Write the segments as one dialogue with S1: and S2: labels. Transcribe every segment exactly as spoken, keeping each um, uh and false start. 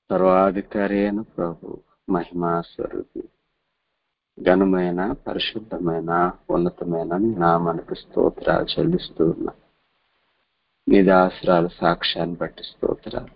S1: సర్వాధికారి అయిన ప్రభు, మహిమా స్వరూపి, ఘనమైన పరిశుద్ధమైన ఉన్నతమైన నీ నామానికి స్తోత్రాలు చెల్లిస్తూ ఉన్నా. నీ దాసరాలు సాక్ష్యాన్ని బట్టి స్తోత్రాలు.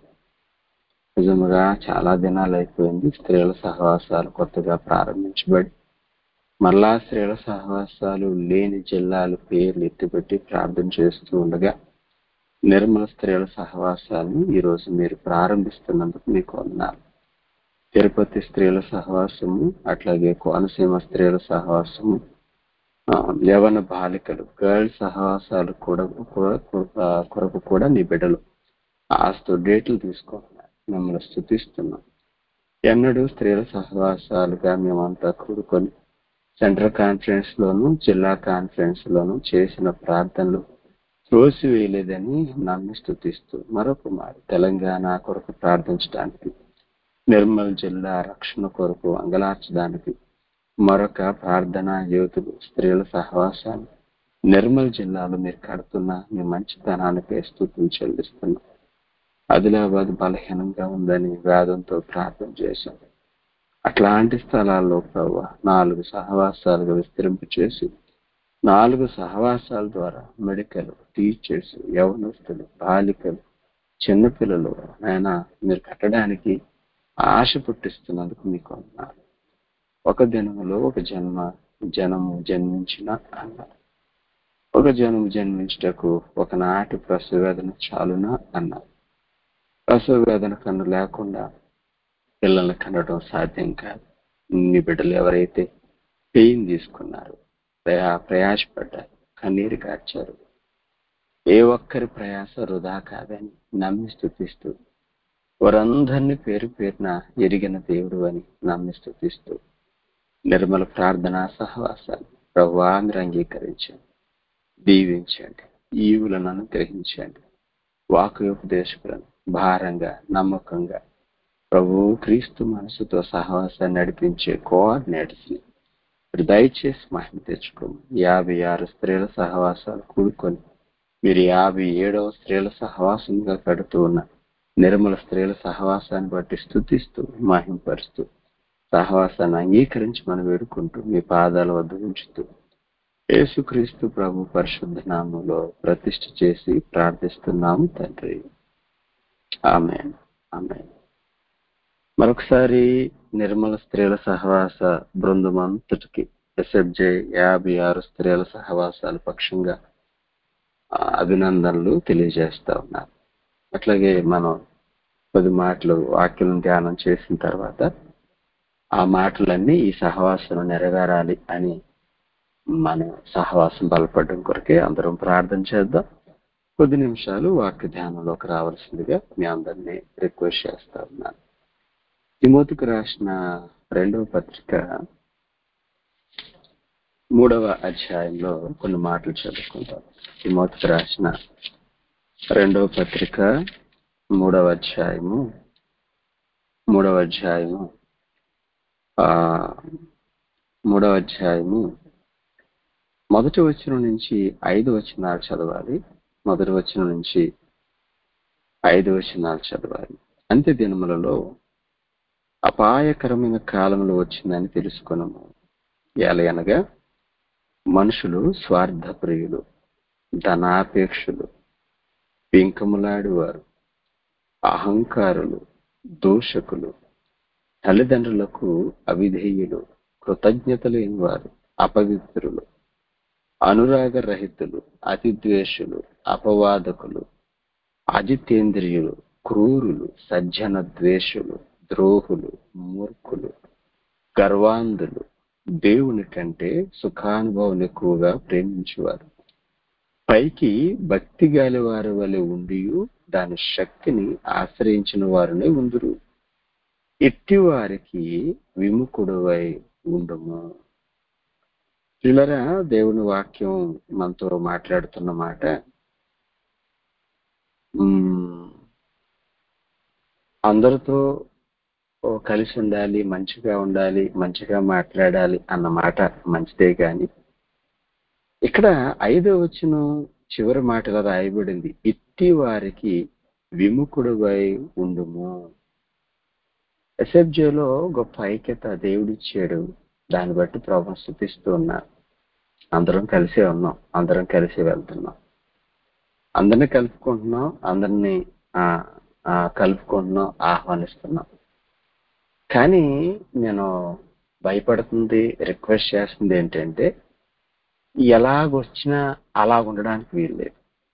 S1: నిజముగా చాలా దినాలు అయిపోయింది స్త్రీల సహవాసాలు కొత్తగా ప్రారంభించబడి, మళ్ళా స్త్రీల సహవాసాలు లేని జిల్లాలు పేర్లు ఎత్తిపెట్టి ప్రార్థన చేస్తూ ఉండగా నిర్మల స్త్రీల సహవాసాన్ని ఈరోజు మీరు ప్రారంభిస్తున్నందుకు మీకు వందనాలు. తిరుపతి స్త్రీల సహవాసము, అట్లాగే కోనసీమ స్త్రీల సహవాసము, ఆ, యవన బాలికలు గర్ల్స్ సహవాసాలు కూడా కూడా- కొరకు కూడా నీ బిడ్డలు ఆస్తు డేట్లు తీసుకుంటున్నారు. మిమ్మల్ని స్తుతిస్తున్నాం. ఎన్నడూ స్త్రీల సహవాసాలుగా మేమంతా కూడుకొని సెంట్రల్ కాన్ఫరెన్స్ లోను జిల్లా కాన్ఫరెన్స్ లోను చేసిన ప్రార్థనలు త్రోసివేయలేదని నన్ను స్తుతిస్తూ మరొక మారు తెలంగాణ కొరకు ప్రార్థించడానికి, నిర్మల్ జిల్లా రక్షణ కొరకు అంగలార్చడానికి మరొక ప్రార్థనా యోధులు స్త్రీల సహవాసాన్ని నిర్మల్ జిల్లాలో మీరు కడుతున్న మీ మంచితనానికి స్తుతులు చెల్లిస్తున్నాం. ఆదిలాబాద్ బలహీనంగా ఉందని వేదంతో ప్రార్థన చేశాం. అట్లాంటి స్థలాల్లో ప్రభు నాలుగు సహవాసాలుగా విస్తరింపు చేసి నాలుగు సహవాసాల ద్వారా మెడికల్, టీచర్స్, యవనస్తులు, బాలికలు, చిన్నపిల్లలు ఆయన మీరు కట్టడానికి ఆశ పుట్టిస్తున్నందుకు మీకు అన్నారు. ఒక దినములో ఒక జన్మ జనము జన్మించిన అన్నారు. ఒక జనము జన్మించుటకు ఒకనాటి ప్రసవ వేదన చాలునా అన్నారు. ప్రసవ వేదన కన్ను లేకుండా పిల్లల్ని కనడం సాధ్యం కాదు. నీ బిడ్డలు ఎవరైతే పెయిన్ తీసుకున్నారు, ప్రయా ప్రయాసపడ్డారు, కన్నీరు కార్చారు, ఏ ఒక్కరి ప్రయాస వృధా కాదని నమ్మి స్తుతిస్తూ వారందరినీ పేరు పేరున ఎరిగిన దేవుడు అని నమ్మి స్తుతిస్తూ నిర్మల ప్రార్థనా సహవాసాలు ప్రభువా మీరు అంగీకరించండి, దీవించండి, ఈవులను అనుగ్రహించండి. వాక్యోపదేశకులను భారంగా నమ్మకంగా ప్రభు క్రీస్తు మనసుతో సహవాసాన్ని నడిపించే కోఆర్డినేటర్స్ ని మీరు దయచేసి మహిమ తెచ్చుకోము. యాభై ఆరు స్త్రీల సహవాసాలు కూడుకొని మీరు యాభై ఏడవ స్త్రీల సహవాసంగా కడుతూ ఉన్న నిర్మల స్త్రీల సహవాసాన్ని బట్టి స్తుతిస్తూ మహింపరుస్తూ సహవాసాన్ని అంగీకరించి మనం వేడుకుంటూ మీ పాదాల వద్ద ఉంచుతూ యేసుక్రీస్తు ప్రభు పరిశుద్ధ నామంలో ప్రతిష్ఠ చేసి ప్రార్థిస్తున్నాము తండ్రి. ఆమేన్. ఆమేన్. మరొకసారి నిర్మల స్త్రీల సహవాస బృందం అంతటికి ఎస్ఎఫ్జే యాభై ఆరు స్త్రీల సహవాసాల పక్షంగా ఆ, అభినందనలు తెలియజేస్తా ఉన్నారు. అట్లాగే మనం కొద్ది మాటలు వాక్యం ధ్యానం చేసిన తర్వాత ఆ మాటలన్నీ ఈ సహవాసం నెరవేరాలి అని మనం సహవాసం బలపడడం కొరకే అందరం ప్రార్థన చేద్దాం. కొద్ది నిమిషాలు వాక్య ధ్యానంలోకి రావాల్సిందిగా మీ అందరినీ రిక్వెస్ట్ చేస్తా ఉన్నాను. తిమోతికి రాసిన రెండవ పత్రిక మూడవ అధ్యాయంలో కొన్ని మాటలు చదువుకుంటాం. తిమోతికి రాసిన రెండవ పత్రిక మూడవ అధ్యాయము మూడవ అధ్యాయము ఆ మూడవ అధ్యాయము మొదటి వచనం నుంచి ఐదు వచనాలు చదవాలి. మొదటి వచనం నుంచి ఐదు వచనాలు చదవాలి. అంత్య దినములలో అపాయకరమైన కాలంలో వచ్చిందని తెలుసుకున్నాము. ఎలయనగా మనుషులు స్వార్థప్రియులు, ధనాపేక్షులు, పెంకములాడువారు, అహంకారులు, దూషకులు, తల్లిదండ్రులకు అవిధేయులు, కృతజ్ఞత లేని వారు, అపవిత్రులు, అనురాగ రహితులు, అతిద్వేషులు, అపవాదకులు, అజితేంద్రియులు, క్రూరులు, సజ్జన ద్వేషులు, ద్రోహులు, మూర్ఖులు, గర్వాంధులు, దేవుని కంటే సుఖానుభవం ఎక్కువగా ప్రేమించేవారు, పైకి భక్తి గాలి వారి వలె ఉండి దాని శక్తిని ఆశ్రయించిన వారినే ఉందురు. ఎట్టి వారికి విముఖుడవై ఉండము. పిల్లరా, దేవుని వాక్యం మనతో మాట్లాడుతున్న మాట ఉమ్, అందరితో ఓ కలిసి ఉండాలి, మంచిగా ఉండాలి, మంచిగా మాట్లాడాలి అన్న మాట మంచిదే. కానీ ఇక్కడ ఐదో వచనం చివరి మాటలో రాయబడింది, ఇట్టి వారికి విముఖుడువై ఉండుము. ఎస్ఎఫ్జేలో గొప్ప ఐక్యత దేవుడిచ్చాడు. దాన్ని బట్టి ప్రభుని స్థుతిస్తూ ఉన్నా. అందరం కలిసే ఉన్నాం, అందరం కలిసి వెళ్తున్నాం, అందరినీ కలుపుకుంటున్నాం, అందరినీ ఆ ఆ, కలుపుకుంటున్నాం, ఆహ్వానిస్తున్నాం. కానీ నేను భయపడుతుంది, రిక్వెస్ట్ చేస్తుంది ఏంటంటే ఎలాగొచ్చినా అలా ఉండడానికి వీల్లేదు.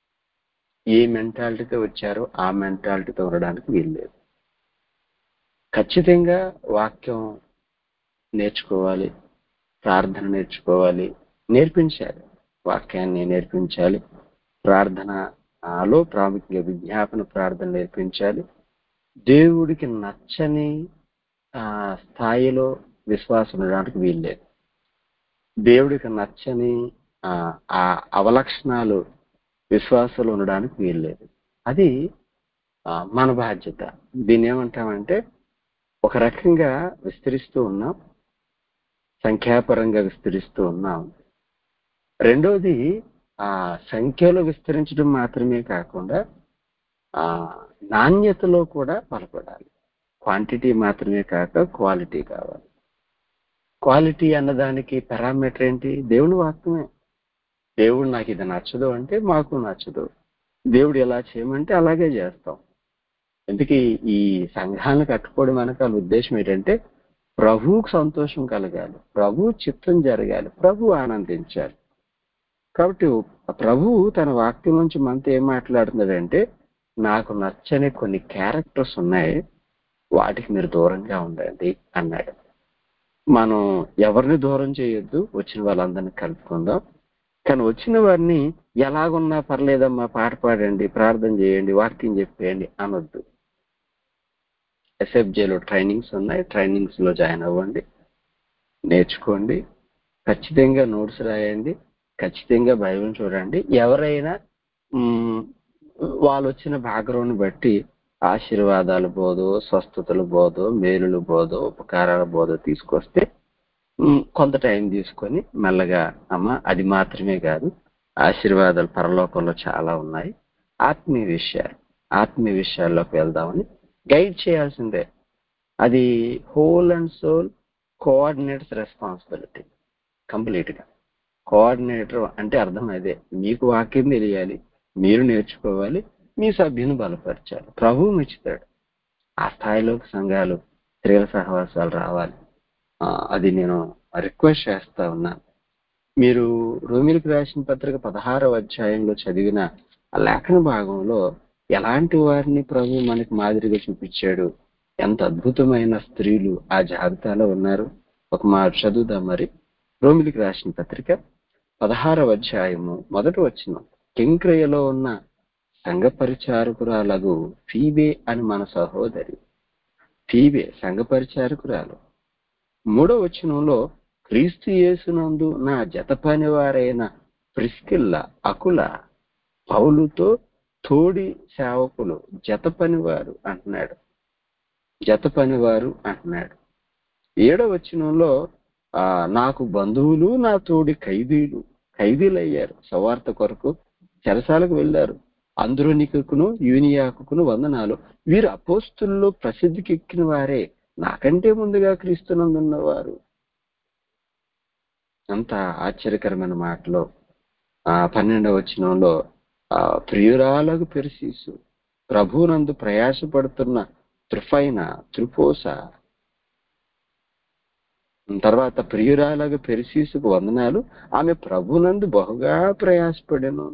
S1: ఏ మెంటాలిటీతో వచ్చారో ఆ మెంటాలిటీతో ఉండడానికి వీల్లేదు. ఖచ్చితంగా వాక్యం నేర్చుకోవాలి, ప్రార్థన నేర్చుకోవాలి, నేర్పించాలి. వాక్యాన్ని నేర్పించాలి, ప్రార్థనలో ప్రాముఖ్యంగా విజ్ఞాపన ప్రార్థన నేర్పించాలి. దేవుడికి నచ్చని ఆ స్థాయిలో విశ్వాసం ఉండడానికి వీల్లేదు. దేవుడికి నచ్చని ఆ ఆ అవలక్షణాలు విశ్వాసాలు ఉండడానికి వీల్లేదు. అది ఆ, మన బాధ్యత. దీన్ని ఏమంటామంటే ఒక రకంగా విస్తరిస్తూ ఉన్నాం, సంఖ్యాపరంగా విస్తరిస్తూ ఉన్నాం. రెండోది ఆ సంఖ్యలో విస్తరించడం మాత్రమే కాకుండా ఆ నాణ్యతలో కూడా బలపడాలి. క్వాంటిటీ మాత్రమే కాక క్వాలిటీ కావాలి. క్వాలిటీ అన్నదానికి పారామీటర్ ఏంటి? దేవుని వాక్యమే. దేవుడు నాకు ఇది నచ్చదు అంటే మాకు నచ్చదు. దేవుడు ఎలా చేయమంటే అలాగే చేస్తాం. ఎందుకు ఈ సంఘాలను కట్టుకోవడం వెనకాల ఉద్దేశం ఏంటంటే ప్రభువుకు సంతోషం కలగాలి, ప్రభు చిత్తం జరగాలి, ప్రభు ఆనందించాలి. కాబట్టి ప్రభువు తన వాక్యం నుంచి మనతో ఏం మాట్లాడుతున్నాడంటే నాకు నచ్చని కొన్ని క్యారెక్టర్స్ ఉన్నాయి, వాటికి మీరు దూరంగా ఉండండి అన్నాడు. మనం ఎవరిని దూరం చేయొద్దు, వచ్చిన వాళ్ళందరినీ కలుపుకుందాం. కానీ వచ్చిన వారిని ఎలాగున్నా పర్లేదమ్మా, పాట పాడండి, ప్రార్థన చేయండి, వాక్యం చెప్పేయండి అనొద్దు. ఎస్ఎఫ్జేలో ట్రైనింగ్స్ ఉన్నాయి, ట్రైనింగ్స్ లో జాయిన్ అవ్వండి, నేర్చుకోండి, ఖచ్చితంగా నోట్స్ రాయండి, ఖచ్చితంగా బైబిల్ చూడండి. ఎవరైనా మ్, వాళ్ళు వచ్చిన బ్యాక్గ్రౌండ్ బట్టి ఆశీర్వాదాలు బోధో, స్వస్థతలు బోధో, మేలులు బోధో, ఉపకారాల బోధో తీసుకొస్తే మ్, కొంత టైం తీసుకొని మెల్లగా అమ్మ అది మాత్రమే కాదు, ఆశీర్వాదాలు పరలోకంలో చాలా ఉన్నాయి, ఆత్మీయ విషయాలు ఆత్మీయ విషయాల్లోకి వెళ్దామని గైడ్ చేయాల్సిందే. అది whole and sole coordinators responsibility. Complete గా కోఆర్డినేటర్ అంటే అర్థం అదే, మీకు వాక్యం తెలియాలి, మీరు నేర్చుకోవాలి, మీ సభ్యుని బలపరచాలి, ప్రభువు మెచ్చుతాడు. ఆ స్థాయిలోకి సంఘాలు, స్త్రీల సహవాసాలు రావాలి. ఆ, అది నేను రిక్వెస్ట్ చేస్తా ఉన్నాను. మీరు రోమిలకు రాసిన పత్రిక పదహారవ అధ్యాయంలో చదివిన ఆ లేఖన భాగంలో ఎలాంటి వారిని ప్రభు మనకి మాదిరిగా చూపించాడు, ఎంత అద్భుతమైన స్త్రీలు ఆ జాబితాలో ఉన్నారు. ఒక మాట చదువుదాం మరి. రోమిలకు రాసిన పత్రిక పదహారవ అధ్యాయము మొదటి వచనం. కింక్రయలో ఉన్న సంఘ పరిచారకురాలగు ఫీబే అని మన సహోదరి. ఫీబే సంఘ పరిచారకురాలు. మూడో వచనంలో క్రీస్తు యేసునందు నా జత పనివారైన ప్రిస్కిల్ల, అకుల, పౌలుతో తోడి సేవకులు, జత పనివారు అంటున్నాడు, జత పనివారు అంటున్నాడు. ఏడో వచనంలో ఆ నాకు బంధువులు, నా తోడి ఖైదీలు, ఖైదీలయ్యారు, సవార్త కొరకు చెరసాలకు వెళ్ళారు, అంద్రోనికును యూనియాకును వందనాలు, వీరు అపోస్తుల్లో ప్రసిద్ధికి ఎక్కిన వారే, నాకంటే ముందుగా క్రీస్తునందున్నవారు. అంత ఆశ్చర్యకరమైన మాటలో ఆ పన్నెండవ వచనంలో ఆ ప్రియురాలకు పెర్సీసు, ప్రభువునందు ప్రయాసపడుతున్న త్రుఫైన, త్రుపోస, తర్వాత ప్రియురాలకు పెర్సీసుకు వందనాలు, ఆమె ప్రభునందు బహుగా ప్రయాసపడెను.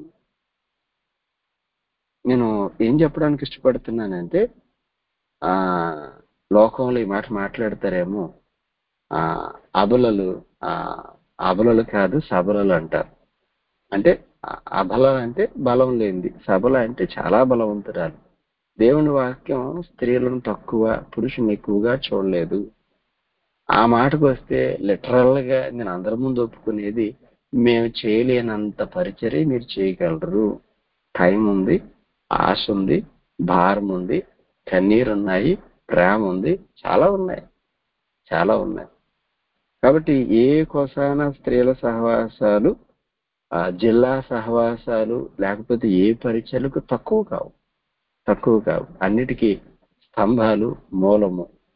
S1: నేను ఏం చెప్పడానికి ఇష్టపడుతున్నానంటే ఆ లోకంలో ఈ మాట మాట్లాడతారేమో, ఆ అబలలు ఆ అబలలు కాదు సబలలు అంటారు. అంటే అబల అంటే బలం లేనిది, సబల అంటే చాలా బలవంతురాలు. దేవుని వాక్యం స్త్రీలను తక్కువ, పురుషుని ఎక్కువగా చూడలేదు. ఆ మాటకు వస్తే లిటరల్ గా నేను అందరి ముందు ఒప్పుకునేది, మేము చేయలేనంత పరిచర్య మీరు చేయగలరు. టైం ఉంది, ఆశ ఉంది, భారం ఉంది, కన్నీరున్నాయి, ప్రేమ ఉంది, చాలా ఉన్నాయి, చాలా ఉన్నాయి. కాబట్టి ఏ కొసాన స్త్రీల సహవాసాలు, ఆ జిల్లా సహవాసాలు, లేకపోతే ఏ పరిచయలకు తక్కువ కావు, తక్కువ కావు. అన్నిటికీ స్తంభాలు, మూలము.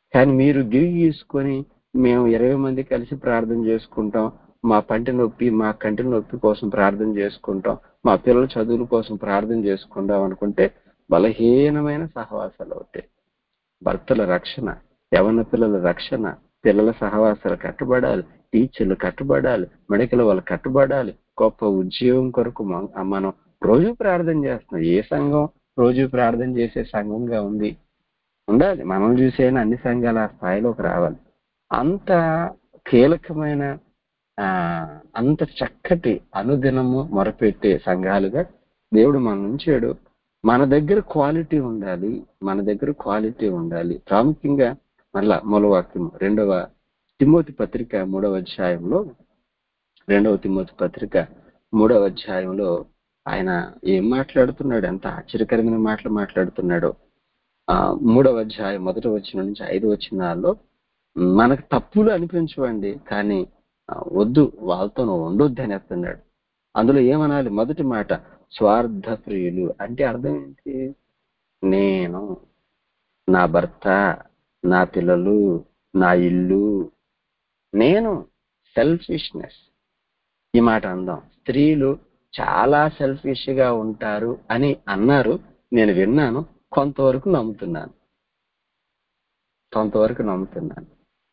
S1: కానీ మీరు గిరి గీసుకొని మేము ఇరవై మంది కలిసి ప్రార్థన చేసుకుంటాం, మా పంటి నొప్పి మా కంటి నొప్పి కోసం ప్రార్థన చేసుకుంటాం, మా పిల్లల చదువుల కోసం ప్రార్థన చేసుకుంటాం అనుకుంటే బలహీనమైన సహవాసాలు అవుతాయి. భర్తల రక్షణ, యవన పిల్లల రక్షణ, పిల్లల సహవాసాలు కట్టబడాలి, టీచర్లు కట్టబడాలి, మెడికల్ వాళ్ళు కట్టబడాలి, గొప్ప ఉద్యోగం కొరకు మ- మనం రోజు ప్రార్థన చేస్తున్నాం. ఏ సంఘం రోజు ప్రార్థన చేసే సంఘంగా ఉంది? ఉండాలి. మనం చూసైనా అన్ని సంఘాలు ఆ స్థాయిలోకి రావాలి. అంత కీలకమైన ఆ అంత చక్కటి అనుదినము మొరపెట్టే సంఘాలుగా దేవుడు మన ఉంచాడు. మన దగ్గర క్వాలిటీ ఉండాలి. మన దగ్గర క్వాలిటీ ఉండాలి. ప్రాముఖ్యంగా మళ్ళా మూలవాక్యం రెండవ తిమోతి పత్రిక మూడవ అధ్యాయంలో రెండవ తిమోతి పత్రిక మూడవ అధ్యాయంలో ఆయన ఏం మాట్లాడుతున్నాడు, ఎంత ఆశ్చర్యకరమైన మాటలు మాట్లాడుతున్నాడో. ఆ మూడవ అధ్యాయం మొదటి వచనం నుంచి ఐదు వచనాల్లో మనకు తప్పులు అనిపించవండి, కానీ ఆ, వద్దు వాళ్ళతో నువ్వు ఉండొద్దు అని చెప్తున్నాడు. అందులో ఏమనాలి? మొదటి మాట స్వార్థ ప్రియులు అంటే అర్థం ఏంటి? నేను, నా భర్త, నా పిల్లలు, నా ఇల్లు, నేను. సెల్ఫిష్నెస్. ఈ మాట అందాం. స్త్రీలు చాలా సెల్ఫిష్ గా ఉంటారు అని అన్నారు, నేను విన్నాను, కొంతవరకు నమ్ముతున్నాను కొంతవరకు నమ్ముతున్నాను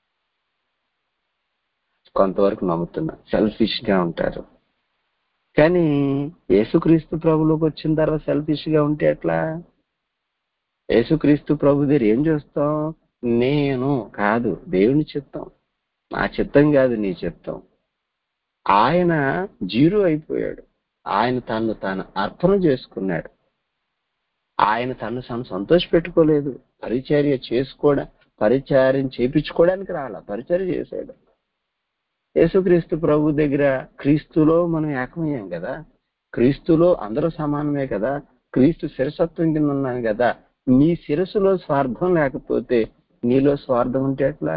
S1: కొంతవరకు నమ్ముతున్నాను సెల్ఫిష్ గా ఉంటారు. కానీ యేసుక్రీస్తు ప్రభులోకి వచ్చిన తర్వాత సెల్ఫిష్ గా ఉంటే ఎట్లా? యేసుక్రీస్తు ప్రభు దగ్గర ఏం చూస్తాం? నేను కాదు, దేవుని చిత్తం. నా చిత్తం కాదు, నీ చిత్తం. ఆయన జీరో అయిపోయాడు. ఆయన తను తాను అర్పణ చేసుకున్నాడు. ఆయన తను తాను సంతోష పెట్టుకోలేదు. పరిచర్య చేసుకోవడం పరిచర్యం చేపించుకోవడానికి రాలా, పరిచర్య చేశాడు. యేసుక్రీస్తు ప్రభు దగ్గర క్రీస్తులో మనం ఏకమయ్యాం కదా, క్రీస్తులో అందరూ సమానమే కదా, క్రీస్తు శిరసత్వం కింద ఉన్నాం కదా. నీ శిరస్సులో స్వార్థం లేకపోతే నీలో స్వార్థం ఉంటే ఎట్లా?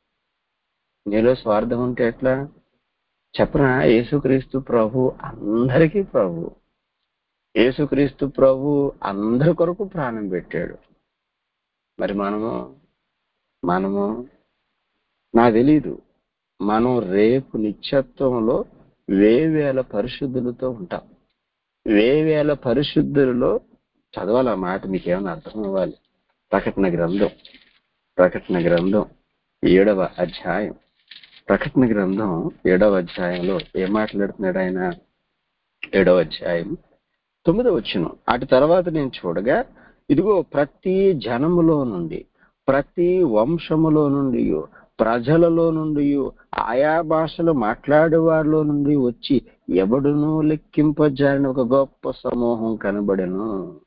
S1: నీలో స్వార్థం ఉంటే ఎట్లా చెప్పనా? యేసుక్రీస్తు ప్రభు అందరికీ ప్రభు. యేసుక్రీస్తు ప్రభు అందరి కొరకు ప్రాణం పెట్టాడు. మరి మనము మనము నాకు తెలీదు, మనం రేపు నిత్యత్వంలో వేవేల పరిశుద్ధులతో ఉంటాం. వేవేల పరిశుద్ధులలో చదవాలి ఆ మాట, మీకేమైనా అర్థం అవ్వాలి. ప్రకటన గ్రంథం ప్రకటన గ్రంథం ఏడవ అధ్యాయం ప్రకటన గ్రంథం ఏడవ అధ్యాయంలో ఏం మాట్లాడుతున్నాడు ఆయన? ఏడవ అధ్యాయం తొమ్మిదవ వచనం. అటు తర్వాత నేను చూడగా ఇదిగో ప్రతి జనములో నుండి, ప్రతి వంశములో నుండి, ప్రజలలో నుండి, ఆయా భాషలు మాట్లాడే వారిలో నుండి వచ్చి ఎవడునూ లెక్కింపజాలని ఒక గొప్ప సమూహం కనబడెను.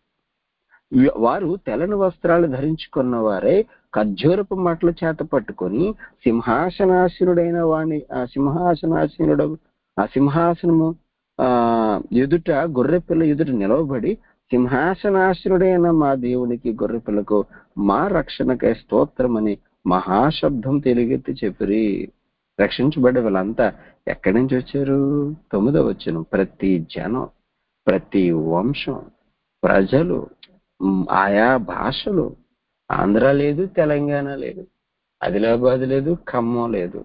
S1: వారు తెల్లని వస్త్రాలు ధరించుకున్న వారే ఖర్జూరపు మట్ల చేత పట్టుకొని సింహాసనాసీనుడైన వాణి ఆ సింహాసనాసీనుడు ఆ సింహాసనము ఆ ఎదుట గొర్రెపిల్ల ఎదుట నిలవబడి, సింహాసనాసీనుడైన మా దేవునికి గొర్రెపిల్లకు మా రక్షణకై స్తోత్రమని మహాశబ్దం తెలుగెత్తి చెప్పిరి. రక్షించబడ్డ వాళ్ళంతా ఎక్కడి నుంచి వచ్చారు? తొమ్మిదవ వచనం. ప్రతి జనం, ప్రతి వంశం, ప్రజలు, ఉమ్, ఆయా భాషలు. ఆంధ్ర లేదు, తెలంగాణ లేదు, ఆదిలాబాద్ లేదు, ఖమ్మం లేదు.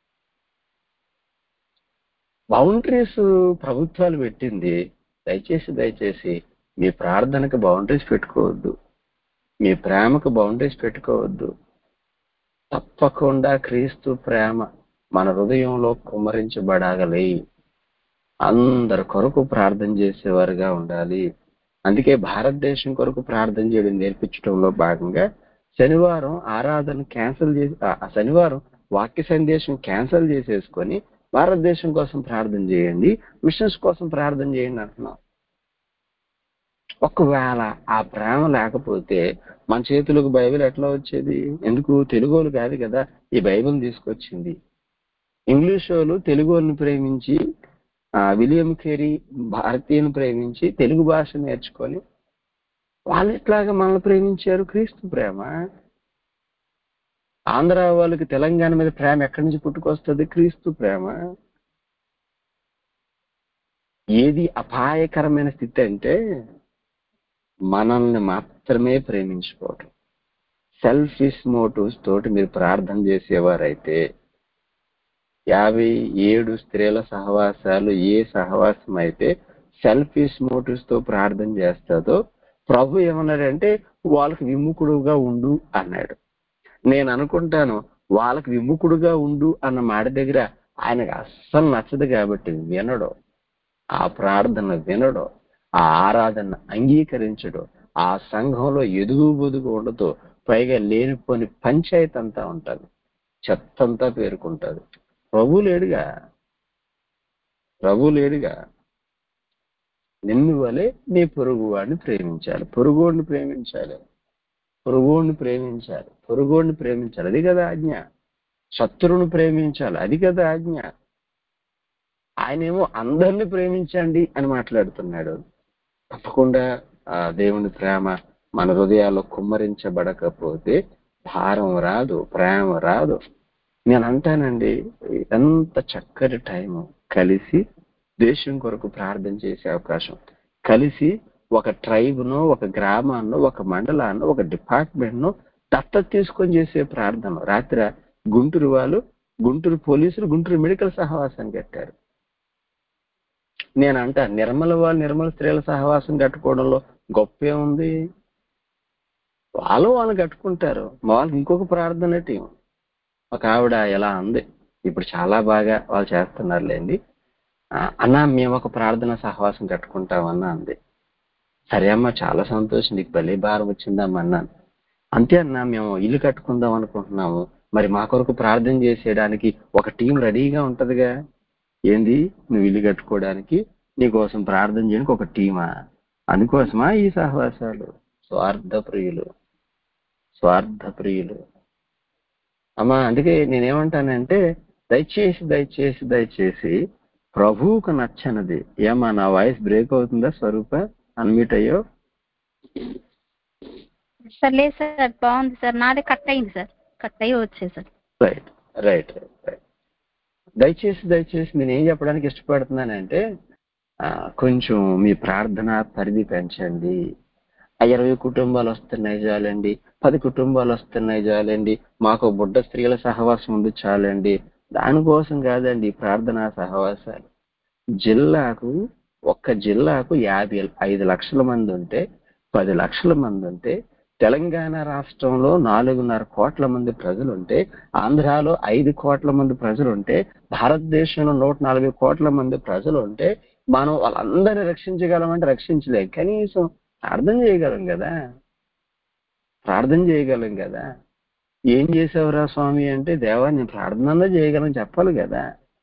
S1: బౌండరీస్ ప్రభుత్వాలు పెట్టింది. దయచేసి దయచేసి మీ ప్రార్థనకు బౌండరీస్ పెట్టుకోవద్దు, మీ ప్రేమకు బౌండరీస్ పెట్టుకోవద్దు. తప్పకుండా క్రీస్తు ప్రేమ మన హృదయంలో కుమ్మరించబడాలి. అందరి కొరకు ప్రార్థన చేసేవారుగా ఉండాలి. అందుకే భారతదేశం కొరకు ప్రార్థన చేయడం నేర్పించడంలో భాగంగా శనివారం ఆరాధన క్యాన్సిల్ చేసి ఆ ఆ శనివారం వాక్య సందేశం క్యాన్సిల్ చేసేసుకొని భారతదేశం కోసం ప్రార్థన చేయండి, మిషన్స్ కోసం ప్రార్థన చేయండి అంటున్నాం. ఒకవేళ ఆ ప్రేమ లేకపోతే మన చేతులకు బైబిల్ ఎట్లా వచ్చేది? ఎందుకు? తెలుగు వాళ్ళు కాదు కదా ఈ బైబిల్ తీసుకొచ్చింది. ఇంగ్లీష్ వాళ్ళు తెలుగు వాళ్ళని ప్రేమించి, ఆ విలియం కేరీ భారతీయుని ప్రేమించి తెలుగు భాష నేర్చుకొని వాళ్ళు ఎట్లాగా మనల్ని ప్రేమించారు? క్రీస్తు ప్రేమ. ఆంధ్ర వాళ్ళకి తెలంగాణ మీద ప్రేమ ఎక్కడి నుంచి పుట్టుకొస్తుంది? క్రీస్తు ప్రేమ. ఏది అపాయకరమైన స్థితి అంటే మనల్ని మాత్రమే ప్రేమించుకోవటం. సెల్ఫిష్ మోటివ్స్ తోటి మీరు ప్రార్థన చేసేవారైతే యాభై ఏడు స్త్రీల సహవాసాలు ఏ సహవాసం అయితే సెల్ఫిష్ మోటివ్స్ తో ప్రార్థన చేస్తుందో ప్రభు ఏమన్నాడంటే వాళ్ళకి విముఖుడుగా ఉండు అన్నాడు. నేను అనుకుంటాను వాళ్ళకి విముఖుడుగా ఉండు అన్న మాట దగ్గర ఆయనకు అస్సలు నచ్చదు కాబట్టి వినడు, ఆ ప్రార్థన వినడు, ఆ ఆరాధన అంగీకరించడు, ఆ సంఘంలో ఎదుగు బొదుగు ఉండదు, పైగా లేనిపోని పంచాయతీ అంతా ఉంటుంది, చెత్తంతా పేరుకుంటుంది. ప్రభు లేడుగా, ప్రభు లేడుగా. నిన్ను వలె నీ పొరుగువాడిని ప్రేమించాలి, పొరుగువాడిని ప్రేమించాలి, పొరుగువాడిని ప్రేమించాలి, పొరుగువాడిని ప్రేమించాలి, అది కదా ఆజ్ఞ. శత్రువును ప్రేమించాలి, అది కదా ఆజ్ఞ. ఆయనేమో అందరిని ప్రేమించండి అని మాట్లాడుతున్నాడు. తప్పకుండా ఆ దేవుని ప్రేమ మన హృదయాల్లో కుమ్మరించబడకపోతే భారం రాదు, ప్రేమ రాదు. నేను అంటానండి, ఎంత చక్కటి టైము కలిసి దేశం కొరకు ప్రార్థన చేసే అవకాశం, కలిసి ఒక ట్రైబ్ను, ఒక గ్రామాన్నో, ఒక మండలాన్నో, ఒక డిపార్ట్మెంట్ను దత్తత తీసుకొని చేసే ప్రార్థన. రాత్రి గుంటూరు వాళ్ళు, గుంటూరు పోలీసులు గుంటూరు మెడికల్ సహవాసాన్ని కట్టారు. నేను అంటా నిర్మల వాళ్ళు నిర్మల స్త్రీల సహవాసం కట్టుకోవడంలో గొప్పే ఉంది. వాళ్ళు వాళ్ళు కట్టుకుంటారు, వాళ్ళకి ఇంకొక ప్రార్థన టీం. ఒక ఆవిడ ఎలా ఉంది, ఇప్పుడు చాలా బాగా వాళ్ళు చేస్తున్నారులేండి, అన్నా మేము ఒక ప్రార్థన సహవాసం కట్టుకుంటామన్నా అంది. సరే అమ్మా, చాలా సంతోషం, నీకు భలే భారం వచ్చిందమ్మా అన్నాను. అంతే అన్నా, మేము ఇల్లు కట్టుకుందాం అనుకుంటున్నాము, మరి మా కొరకు ప్రార్థన చేసేయడానికి ఒక టీం రెడీగా ఉంటదిగా. ఏంది, నువ్వు ఇల్లు కట్టుకోవడానికి నీకోసం ప్రార్థన చేయడానికి ఒక టీమా? అందుకోసమా ఈ సహవాసాలు? స్వార్థ ప్రియులు, స్వార్థ ప్రియులు అమ్మా. అందుకే నేనేమంటానంటే దయచేసి దయచేసి దయచేసి ప్రభువుకు నచ్చనది ఏమా. నా వాయిస్ బ్రేక్ అవుతుందా స్వరూప? అన్మ్యూట్ అయ్యో.
S2: సార్ లేదు సార్, బాగుంది సార్. నాదే కట్ అయింది సార్, కట్ అయ్యి వచ్చేది సార్.
S1: Right right right. దయచేసి దయచేసి నేను ఏం చెప్పడానికి ఇష్టపడుతున్నానంటే కొంచెం మీ ప్రార్థన పరిధి పెంచండి. ఇరవై కుటుంబాలు వస్తున్నాయి చాలండి, పది కుటుంబాలు వస్తున్నాయి చాలండి, మాకు బుడ్డ స్త్రీల సహవాసం ఉంది చాలండి. దానికోసం కాదండి ప్రార్థనా సహవాసాలు. జిల్లాకు, ఒక్క జిల్లాకు యాభై ఐదు లక్షల మంది ఉంటే, పది లక్షల మంది ఉంటే, తెలంగాణ రాష్ట్రంలో నాలుగున్నర కోట్ల మంది ప్రజలు ఉంటే, ఆంధ్రాలో ఐదు కోట్ల మంది ప్రజలు ఉంటే, భారతదేశంలో నూట నలభై కోట్ల మంది ప్రజలు ఉంటే, మనం వాళ్ళందరినీ రక్షించగలమంటే రక్షించలేం, కనీసం ప్రార్థన చేయగలం కదా, ప్రార్థన చేయగలం కదా. ఏం చేసావురా స్వామి అంటే, దేవా నేను ప్రార్థనలో చేయగలం చెప్పాలి కదా.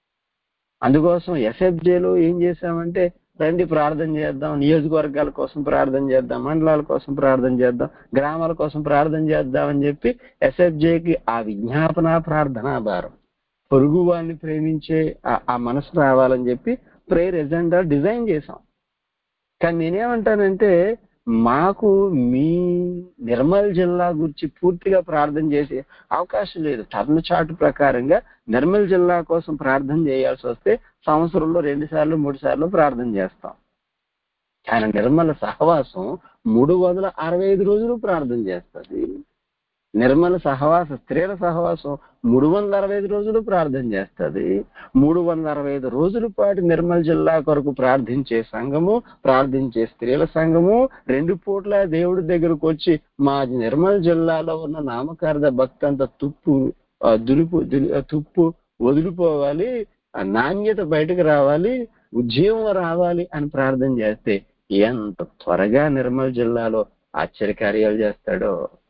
S1: అందుకోసం ఎస్ఎఫ్జేలో ఏం చేశామంటే, రండి ప్రార్థన చేద్దాం, నియోజకవర్గాల కోసం ప్రార్థన చేద్దాం, మండలాల కోసం ప్రార్థన చేద్దాం, గ్రామాల కోసం ప్రార్థన చేద్దాం అని చెప్పి ఎస్ఎఫ్జేకి ఆ విజ్ఞాపన ప్రార్థనా భారం, పొరుగు వాడిని ప్రేమించే ఆ మనసు రావాలని చెప్పి ప్రేయర్ ఎజెండా డిజైన్ చేశాం. కానీ నేనేమంటానంటే, మాకు మీ నిర్మల్ జిల్లా గురించి పూర్తిగా ప్రార్థన చేసే అవకాశం లేదు. టర్న్ చార్ట్ ప్రకారంగా నిర్మల్ జిల్లా కోసం ప్రార్థన చేయాల్సి వస్తే సంవత్సరంలో రెండు సార్లు మూడు సార్లు ప్రార్థన చేస్తాం. కానీ నిర్మల సహవాసం మూడు వందల అరవై ఐదు రోజులు ప్రార్థన చేస్తుంది. నిర్మల సహవాస స్త్రీల సహవాసం మూడు వందల అరవై ఐదు రోజులు ప్రార్థన చేస్తుంది. మూడు వందల అరవై ఐదు రోజుల పాటు నిర్మల్ జిల్లా కొరకు ప్రార్థించే సంఘము, ప్రార్థించే స్త్రీల సంఘము రెండు పూట్ల దేవుడి దగ్గరకు వచ్చి మా నిర్మల్ జిల్లాలో ఉన్న నామకార్థ భక్తి అంత తుప్పు దులుపు తుప్పు వదిలిపోవాలి, నాణ్యత బయటకు రావాలి, ఉద్యమం రావాలి అని ప్రార్థన చేస్తే ఎంత త్వరగా నిర్మల్ జిల్లాలో ఆశ్చర్యకార్యాలు చేస్తాడో.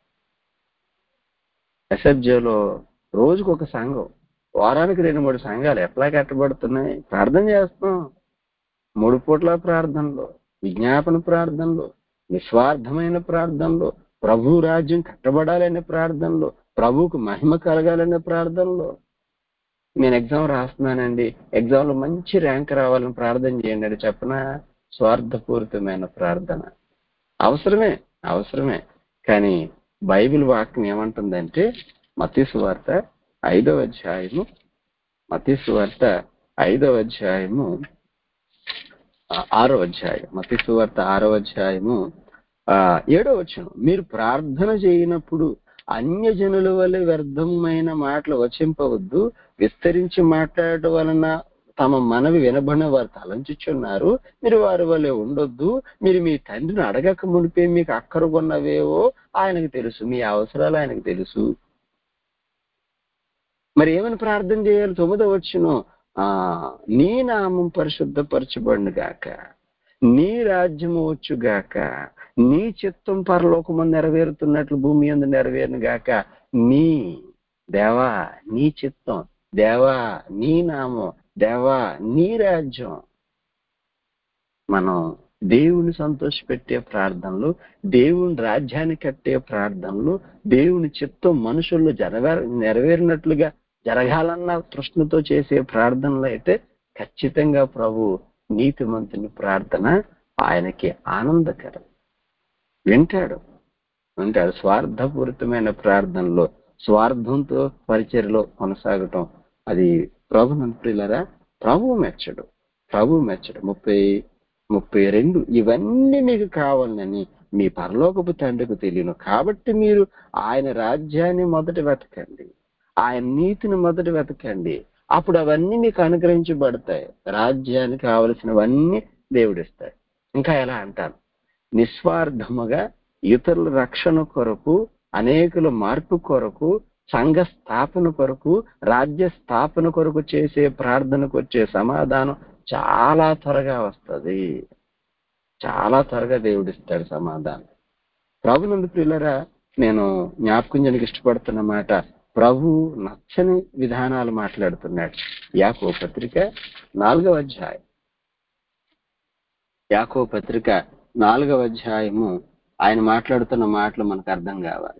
S1: ఎస్ఎఫ్జేలో రోజుకు ఒక సంఘం, వారానికి రెండు మూడు సంఘాలు ఎట్లా కట్టబడుతున్నాయి. ప్రార్థన చేస్తాం, మూడు పూట్ల ప్రార్థనలు, విజ్ఞాపన ప్రార్థనలు, నిస్వార్థమైన ప్రార్థనలు, ప్రభు రాజ్యం కట్టబడాలనే ప్రార్థనలు, ప్రభువుకు మహిమ కలగాలనే ప్రార్థనలు. నేను ఎగ్జామ్ రాస్తున్నానండి, ఎగ్జామ్లో మంచి ర్యాంక్ రావాలని ప్రార్థన చేయండి అని చెప్పనా? స్వార్థపూరితమైన ప్రార్థన. అవసరమే అవసరమే కానీ బైబిల్ వాక్యం ఏమంటుందంటే, మత్తయి సువార్త ఐదవ అధ్యాయము మత్తయి సువార్త ఐదవ అధ్యాయము ఆరో అధ్యాయం మత్తయి సువార్త ఆరో అధ్యాయము ఆ ఏడో వచనం, మీరు ప్రార్థన చేయనప్పుడు అన్యజనుల వల్ల వ్యర్థమైన మాటలు వచింపవద్దు, విస్తరించి మాట్లాడటం వలన తమ మనవి వినబడిన వారు తలంచుచున్నారు. మీరు వారి వల్లే ఉండొద్దు. మీరు మీ తండ్రిని అడగక మునిపే మీకు అక్కరగొన్నవేవో ఆయనకు తెలుసు, మీ అవసరాలు ఆయనకు తెలుసు. మరి ఏమని ప్రార్థన చేయాలి? తొమ్మిదో వచ్చును, ఆ నీ నామం పరిశుద్ధపరచబడును గాక, నీ రాజ్యము వచ్చుగాక, నీ చిత్తం పరలోకమందు నెరవేరుతున్నట్లు భూమి యందు నెరవేరును గాక. నీ దేవా నీ చిత్తం, దేవా నీ నామం, దేవా నీ రాజ్యం. మనం దేవుని సంతోషపెట్టే ప్రార్థనలు, దేవుని రాజ్యాన్ని కట్టే ప్రార్థనలు, దేవుని చిత్తం మనుషుల్లో జరవేర నెరవేరినట్లుగా జరగాలన్న తృష్ణతో చేసే ప్రార్థనలు అయితే ఖచ్చితంగా ప్రభు నీతిమంతుని ప్రార్థన ఆయనకి ఆనందకరం. వింటాడు వింటాడు స్వార్థపూరితమైన ప్రార్థనలో, స్వార్థంతో పరిచర్యలో కొనసాగటం అది ప్రభునందు ప్రియులారా ప్రభు మెచ్చడు. ప్రభు మెచ్చడు. ముప్పై ముప్పై రెండు ఇవన్నీ మీకు కావాలని మీ పరలోకపు తండ్రికి తెలియను. కాబట్టి మీరు ఆయన రాజ్యాన్ని మొదట వెతకండి, ఆయన నీతిని మొదట వెతకండి, అప్పుడు అవన్నీ మీకు అనుగ్రహించబడతాయి. రాజ్యానికి కావలసినవన్నీ దేవుడిస్తాడు. ఇంకా ఎలా అంటాను, నిస్వార్థముగా ఇతరుల రక్షణ కొరకు, అనేకుల మార్పు కొరకు, సంఘ స్థాపన కొరకు, రాజ్య స్థాపన కొరకు చేసే ప్రార్థనకు వచ్చే సమాధానం చాలా త్వరగా వస్తుంది. చాలా త్వరగా దేవుడిస్తాడు సమాధానం. ప్రభునందు ప్రియులరా, నేను జ్ఞాపకం చేయడానికి ఇష్టపడుతున్న మాట, ప్రభు నచ్చని విధానాలు మాట్లాడుతున్నాడు. యాకోబు పత్రిక నాలుగవ అధ్యాయం యాకోబు పత్రిక నాలుగవ అధ్యాయము ఆయన మాట్లాడుతున్న మాటలు మనకు అర్థం కావాలి.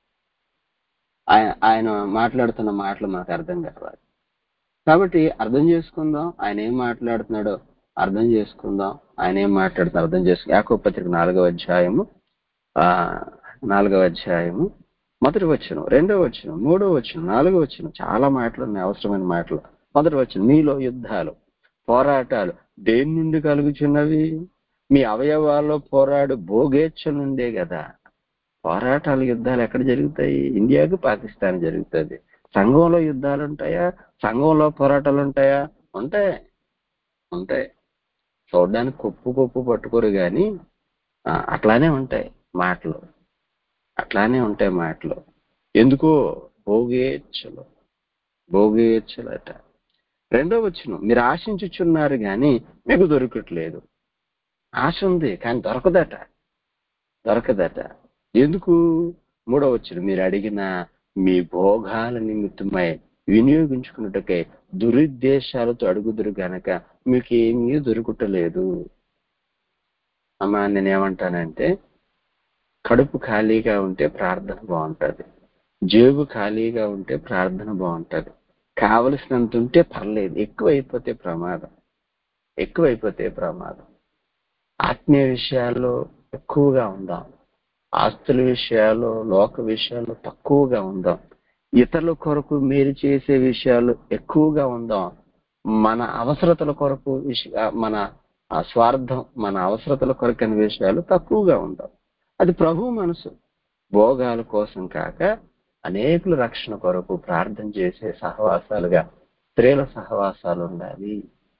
S1: ఆయన ఆయన మాట్లాడుతున్న మాటలు మనకు అర్థం కావాలి. కాబట్టి అర్థం చేసుకుందాం, ఆయన ఏం మాట్లాడుతున్నాడో అర్థం చేసుకుందాం. ఆయన ఏం మాట్లాడుతున్నాడో అర్థం చేసుకుందాం. యాకోబు పత్రిక నాలుగవ అధ్యాయము ఆ నాలుగవ అధ్యాయము మొదటి వచనం, రెండవ వచనం, మూడవ వచనం, నాలుగవ వచనం, చాలా మాటలు ఉన్నాయి, అవసరమైన మాటలు. మొదటి వచనం, మీలో యుద్ధాలు పోరాటాలు దేని నుండి కలుగుచున్నవి? మీ అవయవాల్లో పోరాడు భోగేచ్ఛ నుండే కదా. పోరాటాలు యుద్ధాలు ఎక్కడ జరుగుతాయి? ఇండియాకు పాకిస్తాన్ జరుగుతుంది. సంఘంలో యుద్ధాలు ఉంటాయా? సంఘంలో పోరాటాలు ఉంటాయా? ఉంటాయి ఉంటాయి చూడడానికి కొప్పు కొప్పు పట్టుకోరు కానీ అట్లానే ఉంటాయి మాటలు, అట్లానే ఉంటాయి మాటలు. ఎందుకో భోగేచ్ఛలు భోగేచ్ఛలట. రెండో వచనం, మీరు ఆశించుచున్నారు కానీ మీకు దొరకట్లేదు. ఆశ ఉంది కానీ దొరకదట దొరకదట ఎందుకు? మూడో వచనం, మీరు అడిగిన మీ భోగాల నిమిత్తమై వినియోగించుకున్నట్టుకై దురుద్దేశాలతో అడుగుదురు గనక మీకు ఏమీ దొరుకుటలేదు. అమ్మా నేనేమంటానంటే, కడుపు ఖాళీగా ఉంటే ప్రార్థన బాగుంటుంది, జేబు ఖాళీగా ఉంటే ప్రార్థన బాగుంటుంది. కావలసినంత ఉంటే పర్లేదు, ఎక్కువైపోతే ప్రమాదం ఎక్కువైపోతే ప్రమాదం ఆత్మీయ విషయాల్లో ఎక్కువగా ఉందాం, ఆస్తుల విషయాలు, లోక విషయాలు తక్కువగా ఉందాం, ఇతరుల కొరకు మీరు చేసే విషయాలు ఎక్కువగా ఉందాం. మన అవసరతల కొరకు విషయ మన స్వార్థం, మన అవసరతల కొరకు అనే విషయాలు తక్కువగా ఉందాం. అది ప్రభు మనసు. భోగాల కోసం కాక అనేకుల రక్షణ కొరకు ప్రార్థన చేసే సహవాసాలుగా స్త్రీల సహవాసాలు ఉండాలి.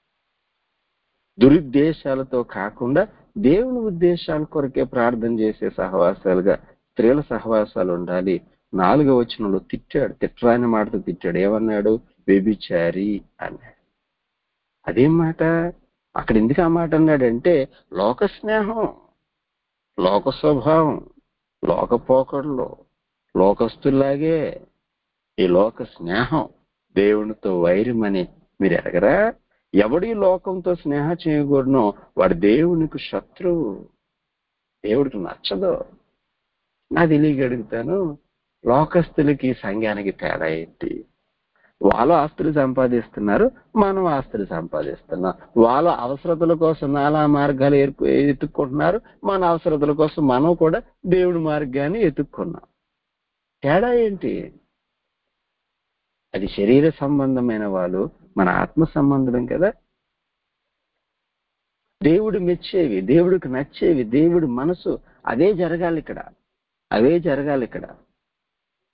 S1: దురుద్దేశాలతో కాకుండా దేవుని ఉద్దేశాల కొరకే ప్రార్థన చేసే సహవాసాలుగా స్త్రీల సహవాసాలు ఉండాలి. నాలుగో వచనంలో తిట్టాడు, తిట్టరాని మాటతో తిట్టాడు. ఏమన్నాడు? వ్యభిచారి అన్నాడు. అదేం మాట? అక్కడ ఎందుకు ఆ మాట అన్నాడంటే, లోక స్నేహం, లోక స్వభావం, లోక పోకడలు, లోకస్తుల్లాగే ఈ లోక స్నేహం, దేవునితో వైరమని మీరు ఎరగరా? ఎవడి లోకంతో స్నేహ చేయకూడనో వాడు దేవునికి శత్రువు, దేవుడికి నచ్చదు. నా తెలియగడుగుతాను, లోకస్తులకి సంఘానికి తేడా ఏంటి? వాళ్ళు ఆస్తులు సంపాదిస్తున్నారు, మనం ఆస్తులు సంపాదిస్తున్నాం. వాళ్ళ అవసరతల కోసం నానా మార్గాలు ఏర్పు ఎత్తుక్కుంటున్నారు, మన అవసరతల కోసం మనం కూడా దేవుడి మార్గాన్ని ఎత్తుక్కున్నాం. తేడా ఏంటి? అది శరీర సంబంధమైన వాళ్ళు, మన ఆత్మ సంబంధం కదా. దేవుడు మెచ్చేవి, దేవుడికి నచ్చేవి, దేవుడి మనసు అదే జరగాలి ఇక్కడ, అవే జరగాలి ఇక్కడ.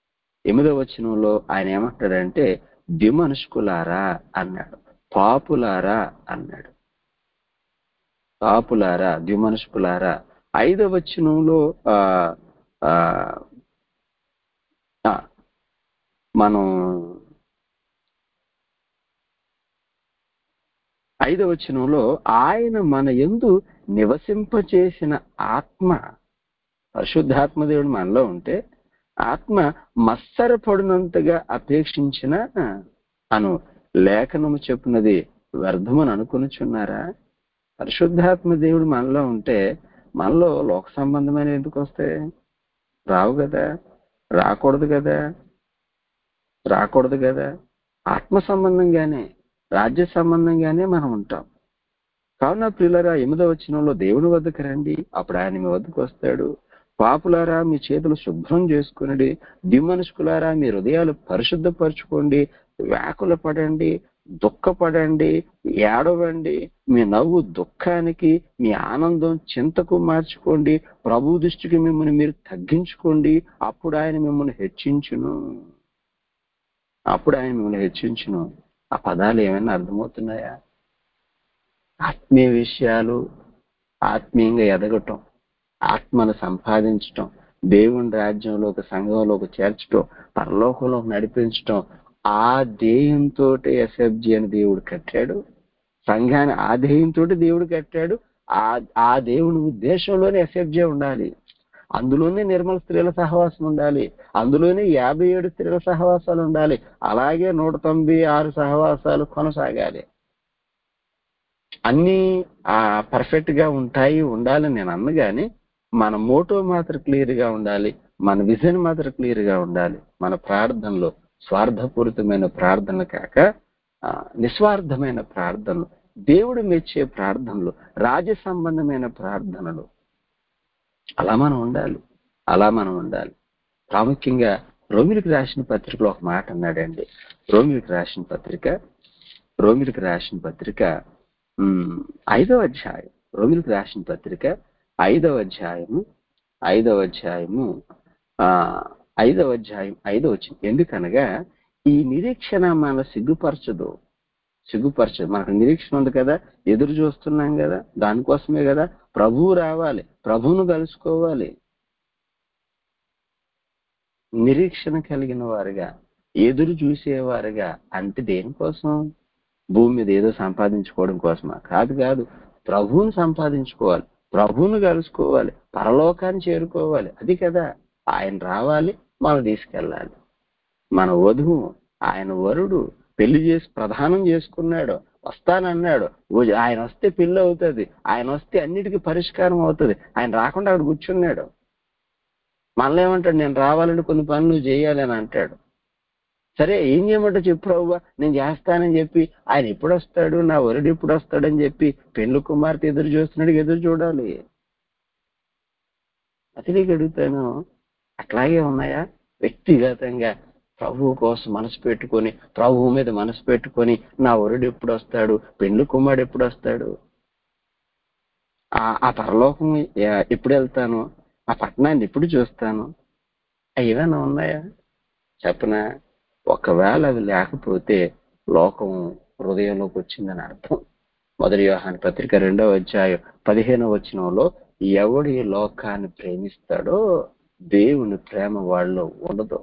S1: ఎనిమిదవ వచనంలో ఆయన ఏమంటాడంటే ద్విమనుష్కులారా అన్నాడు, పాపులారా అన్నాడు, పాపులారా ద్విమనుష్కులారా. ఐదవ వచనంలో ఆ ఆ ఆ, మనం ఐదవ వచనంలో ఆయన మన యందు నివసింపచేసిన ఆత్మ, పరిశుద్ధాత్మ దేవుడు మనలో ఉంటే ఆత్మ మత్సరపడినంతగా అపేక్షించిన అను లేఖనము చెప్పున్నది వ్యర్థమని అనుకొనుచున్నారా? పరిశుద్ధాత్మ దేవుడు మనలో ఉంటే మనలో లోక సంబంధమైన ఎందుకు వస్తాయి? రావు కదా, రాకూడదు కదా, రాకూడదు కదా. ఆత్మ సంబంధంగానే, రాజ్య సంబంధంగానే మనం ఉంటాం. కావున ప్రియులరా, ఎనిమిదవ వచనంలో దేవుని వద్దకు రండి, అప్పుడు ఆయన మీ వద్దకు వస్తాడు. పాపులారా మీ చేతులు శుభ్రం చేసుకునండి, దిమనుష్కులారా మీ హృదయాలు పరిశుద్ధపరచుకోండి, వ్యాకుల పడండి, దుఃఖపడండి, ఏడవండి, మీ నవ్వు దుఃఖానికి, మీ ఆనందం చింతకు మార్చుకోండి, ప్రభు దృష్టికి మిమ్మల్ని మీరు తగ్గించుకోండి, అప్పుడు ఆయన మిమ్మల్ని హెచ్చించును, అప్పుడు ఆయన మిమ్మల్ని హెచ్చించును. ఆ పదాలు ఏమైనా అర్థమవుతున్నాయా? ఆత్మీయ విషయాలు, ఆత్మీయంగా ఎదగటం, ఆత్మను సంపాదించటం, దేవుని రాజ్యంలోకి సంఘంలోకి చేర్చటం, పరలోకంలోకి నడిపించటం, ఆ ధ్యేయంతో ఎస్ఎఫ్జి అని దేవుడు కట్టాడు. సంఘాన్ని ఆ ధ్యేయంతో దేవుడు కట్టాడు. ఆ ఆ దేవుని ఉద్దేశంలోనే ఎస్ఎఫ్జే ఉండాలి. అందులోనే నిర్మల స్త్రీల సహవాసం ఉండాలి. అందులోనే యాభై ఏడు స్త్రీల సహవాసాలు ఉండాలి. అలాగే నూట తొంభై ఆరు సహవాసాలు కొనసాగాలి. అన్ని ఆ పర్ఫెక్ట్ గా ఉంటాయి, ఉండాలని నేను అన్నగాని మన మోటో మాత్రం క్లియర్ గా ఉండాలి, మన విజన్ మాత్రం క్లియర్ గా ఉండాలి. మన ప్రార్థనలో స్వార్థపూరితమైన ప్రార్థనలు కాక ఆ, నిస్వార్థమైన ప్రార్థనలు, దేవుడు మెచ్చే ప్రార్థనలు, రాజ్య సంబంధమైన ప్రార్థనలు, అలా మనం ఉండాలి, అలా మనం ఉండాలి. ప్రాముఖ్యంగా రోమిలకు రాసిన పత్రికలో ఒక మాట అన్నాడండి. రోమిలకు రాసిన పత్రిక రోమిలకు రాసిన పత్రిక ఉమ్, ఐదవ అధ్యాయం, రోమిలకు రాసిన పత్రిక ఐదవ అధ్యాయము ఐదవ అధ్యాయము ఆ ఐదవ అధ్యాయం ఐదవ వచ్చింది. ఎందుకనగా ఈ నిరీక్షణ మన సిగ్గుపరచదు, సిగ్గుపరచదు. మనకు నిరీక్షణ ఉంది కదా, ఎదురు చూస్తున్నాం కదా, దానికోసమే కదా. ప్రభువు రావాలి, ప్రభువును కలుసుకోవాలి. నిరీక్షణ కలిగిన వారుగా, ఎదురు చూసేవారుగా. అంటే దేనికోసం? భూమి మీద ఏదో సంపాదించుకోవడం కోసమా? కాదు కాదు, ప్రభువును సంపాదించుకోవాలి, ప్రభువును కలుసుకోవాలి, పరలోకాన్ని చేరుకోవాలి. అది కదా, ఆయన రావాలి, మనం తీసుకెళ్ళాలి. మన వధువు, ఆయన వరుడు పెళ్లి చేసి ప్రధానం చేసుకున్నాడు, వస్తానన్నాడు. ఓ- ఆయన వస్తే పెళ్లి అవుతుంది, ఆయన వస్తే అన్నిటికీ పరిష్కారం అవుతుంది. ఆయన రాకుండా అక్కడ కూర్చున్నాడు. మనలో ఏమంటాడు? నేను రావాలని కొన్ని పనులు చేయాలి అని అంటాడు. సరే, ఏం చేయమంటో చెప్పు ప్రభువా, నేను చేస్తానని చెప్పి ఆయన ఎప్పుడు వస్తాడు, నా వరుడు ఎప్పుడు వస్తాడని చెప్పి పెళ్లి కుమార్తె ఎదురు చూస్తున్నాడు, ఎదురు చూడాలి. అది నీకు అడుగుతాను, అట్లాగే ఉన్నాయా? వ్యక్తిగతంగా ప్రభువు కోసం మనసు పెట్టుకొని, ప్రభువు మీద మనసు పెట్టుకొని, నా వరుడు ఎప్పుడు వస్తాడు, పెళ్లి కుమారుడు ఎప్పుడు వస్తాడు, ఆ ఆ పరలోకం ఎ- ఎప్పుడు వెళ్తాను, ఆ పట్టణాన్ని ఎప్పుడు చూస్తాను, అవి ఏమైనా ఉన్నాయా? చెప్పనా? ఒకవేళ అవి లేకపోతే లోకం హృదయంలోకి వచ్చిందని అర్థం. మొదటి యోహాను పత్రిక రెండవ అధ్యాయం పదిహేనవ వచనంలో, ఎవడు ఈ లోకాన్ని ప్రేమిస్తాడో దేవుని ప్రేమ వాళ్ళలో ఉండదు.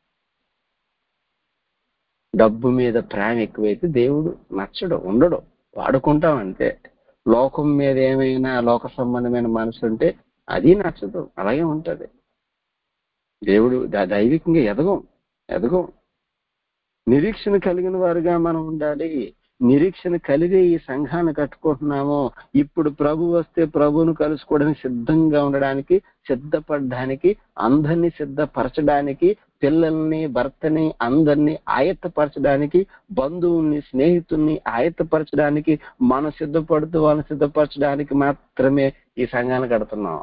S1: డబ్బు మీద ప్రేమ ఎక్కువైతే దేవుడు నచ్చడు, ఉండడు, వాడుకుంటాం అంతే. లోకం మీద ఏమైనా లోక సంబంధమైన మనసు ఉంటే అది నచ్చదు, అలాగే ఉంటది. దేవుడు ద- దైవికంగా ఎదగం ఎదగం నిరీక్షణ కలిగిన వారుగా మనం ఉండాలి. నిరీక్షణ కలిగే ఈ సంఘాన్ని కట్టుకుంటున్నాము. ఇప్పుడు ప్రభు వస్తే ప్రభువును కలుసుకోవడానికి సిద్ధంగా ఉండడానికి, సిద్ధపడడానికి, అందరినీ సిద్ధపరచడానికి, పిల్లల్ని, భర్తని, అందరినీ ఆయత్తపరచడానికి, బంధువుల్ని, స్నేహితుల్ని ఆయత్తపరచడానికి, మనం సిద్ధపడుతూ వాళ్ళని సిద్ధపరచడానికి మాత్రమే ఈ సంఘాన్ని కడుతున్నాం.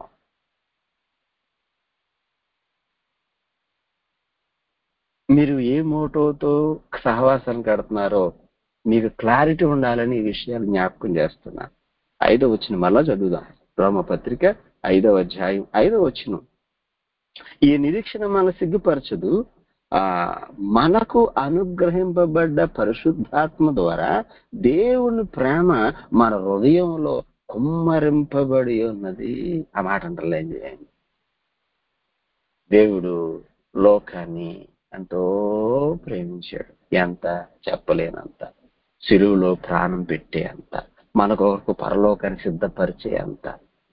S1: మీరు ఏ మోటోతో సహవాసాన్ని కడుతున్నారో మీకు క్లారిటీ ఉండాలని ఈ విషయాలు జ్ఞాపకం చేస్తున్నాను. ఐదో వచ్చిన మళ్ళా చదువుదాం. రోమపత్రిక ఐదవ అధ్యాయం ఐదవ వచనం. ఈ నిరీక్షణ మన సిగ్గుపరచదు, ఆ మనకు అనుగ్రహింపబడ్డ పరిశుద్ధాత్మ ద్వారా దేవుని ప్రేమ మన హృదయంలో కుమ్మరింపబడి ఉన్నది. ఆ మాట అంటారులే ఏం చేయండి. దేవుడు లోకాన్ని ఎంతో ప్రేమించాడు. ఎంత చెప్పలేనంత. సిలువలో ప్రాణం పెట్టే అంత, మన కొరకు పరలోకాన్ని సిద్ధపరిచే అంత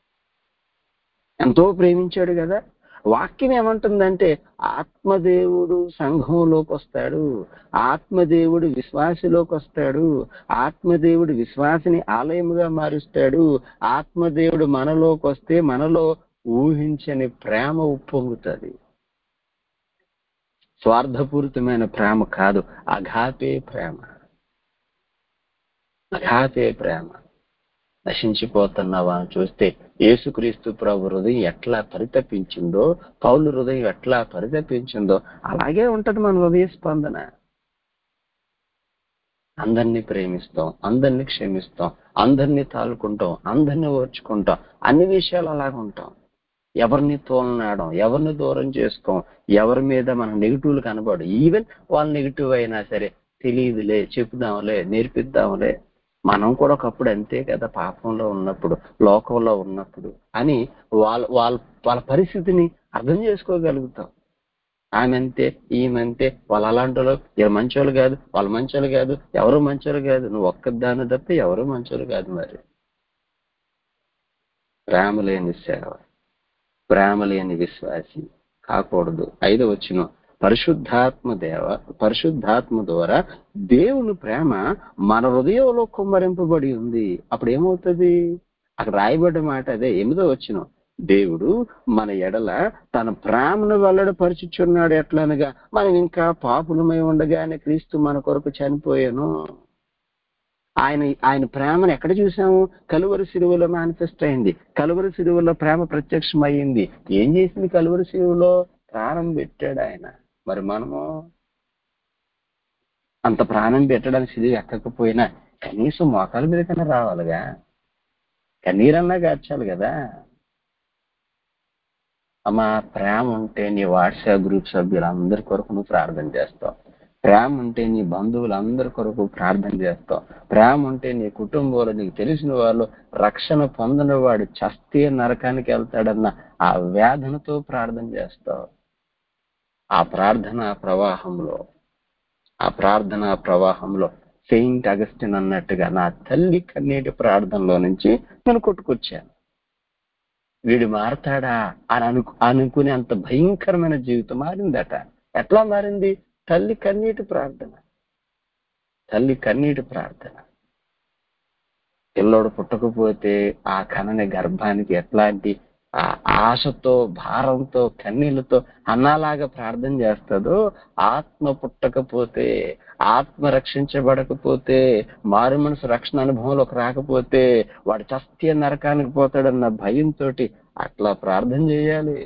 S1: ఎంతో ప్రేమించాడు కదా. వాక్యం ఏమంటుందంటే ఆత్మదేవుడు సంఘంలోకి వస్తాడు, ఆత్మదేవుడు విశ్వాసిలోకి వస్తాడు, ఆత్మదేవుడు విశ్వాసిని ఆలయముగా మారుస్తాడు. ఆత్మదేవుడు మనలోకి వస్తే మనలో ఊహించని ప్రేమ ఉప్పొంగుతుంది. స్వార్థపూరితమైన ప్రేమ కాదు, అఘాపే ప్రేమ. అఘాపే ప్రేమ. నశించిపోతున్న వారిని చూస్తే యేసుక్రీస్తు ప్రభు హృదయం ఎట్లా పరితపించిందో, పౌలు హృదయం ఎట్లా పరితపించిందో అలాగే ఉంటది మన హృదయ స్పందన. అందరినీ ప్రేమిస్తాం, అందరినీ క్షమిస్తాం, అందరినీ తాలుకుంటాం, అందరినీ ఓర్చుకుంటాం, అన్ని విషయాలు అలాగే ఉంటాం. ఎవరిని తోలనాడం, ఎవరిని దూరం చేసుకోం, ఎవరి మీద మన నెగిటివ్లు కనబడు. ఈవెన్ వాళ్ళు నెగిటివ్ అయినా సరే తెలియదులే, చెప్పుదాంలే, నేర్పిద్దాంలే. మనం కూడా ఒకప్పుడు అంతే కదా, పాపంలో ఉన్నప్పుడు, లోకంలో ఉన్నప్పుడు అని వాళ్ళ వాళ్ళ వాళ్ళ పరిస్థితిని అర్థం చేసుకోగలుగుతాం. ఆమెంతే, ఈమెంతే, వాళ్ళు అలాంటి వాళ్ళు, వీళ్ళు మంచోళ్ళు కాదు, వాళ్ళు మంచోళ్ళు కాదు, ఎవరు మంచోళ్ళు కాదు. నువ్వు ఒక్కదాన్ని తప్ప ఎవరు మంచోళ్ళు కాదు. మరి ప్రేమ లేని సేవ, ప్రేమ లేని విశ్వాసి కాకూడదు. ఐదో వచనం, పరిశుద్ధాత్మ దేవ పరిశుద్ధాత్మ ద్వారా దేవుని ప్రేమ మన హృదయంలో కుమ్మరింపబడి ఉంది. అప్పుడు ఏమవుతుంది? అక్కడ రాయబడ్డ మాట అదే. ఎనిమిదో వచనం, దేవుడు మన ఎడల తన ప్రేమను వెల్లడిపరుచుచున్నాడు. ఎట్లనగా మనం ఇంకా పాపులమై ఉండగానే క్రీస్తు మన కొరకు చనిపోయాను. ఆయన ఆయన ప్రేమను ఎక్కడ చూసాము? కలువరి శిలువలో మేనిఫెస్ట్ అయింది. కలువరి శిలువలో ప్రేమ ప్రత్యక్షం అయ్యింది. ఏం చేసింది? కలువరి శిలువలో ప్రాణం పెట్టాడు ఆయన. మరి మనము అంత ప్రాణం పెట్టడానికి శిలువ ఎక్కకపోయినా కనీసం మోకాల మీద కన్నా రావాలిగా, కన్నీరన్నా గార్చాలి కదా. అమ్మా, ప్రేమ ఉంటే నీ వాట్సాప్ గ్రూప్ సభ్యులందరి కొరకు నువ్వు ప్రార్థన చేస్తావు. ప్రేమ ఉంటే నీ బంధువులందరి కొరకు ప్రార్థన చేస్తావు. ప్రేమ ఉంటే నీ కుటుంబంలో నీకు తెలిసిన వాళ్ళు రక్షణ పొందిన వాడు చస్తే నరకానికి వెళ్తాడన్న ఆ వేదనతో ప్రార్థన చేస్తావు. ఆ ప్రార్థన ప్రవాహంలో ఆ ప్రార్థన ప్రవాహంలో సెయింట్ అగస్టిన్ అన్నట్టుగా నా తల్లి కన్నీటి ప్రార్థనలో నుంచి నేను కొట్టుకొచ్చాను. వీడు మారతాడా అని అను అనుకునే అంత భయంకరమైన జీవితం మారిందట. ఎట్లా మారింది? తల్లి కన్నీటి ప్రార్థన. తల్లి కన్నీటి ప్రార్థన. పిల్లోడు పుట్టకపోతే ఆ కనని గర్భానికి ఎట్లాంటి ఆ ఆశతో, భారంతో, కన్నీళ్లతో అన్నలాగా ప్రార్థన చేస్తుందో, ఆత్మ పుట్టకపోతే, ఆత్మ రక్షించబడకపోతే, మారు మనసు రక్షణ అనుభవంలోకి రాకపోతే వాడు చస్తే నరకానికి పోతాడన్న భయంతో అట్లా ప్రార్థన చేయాలి.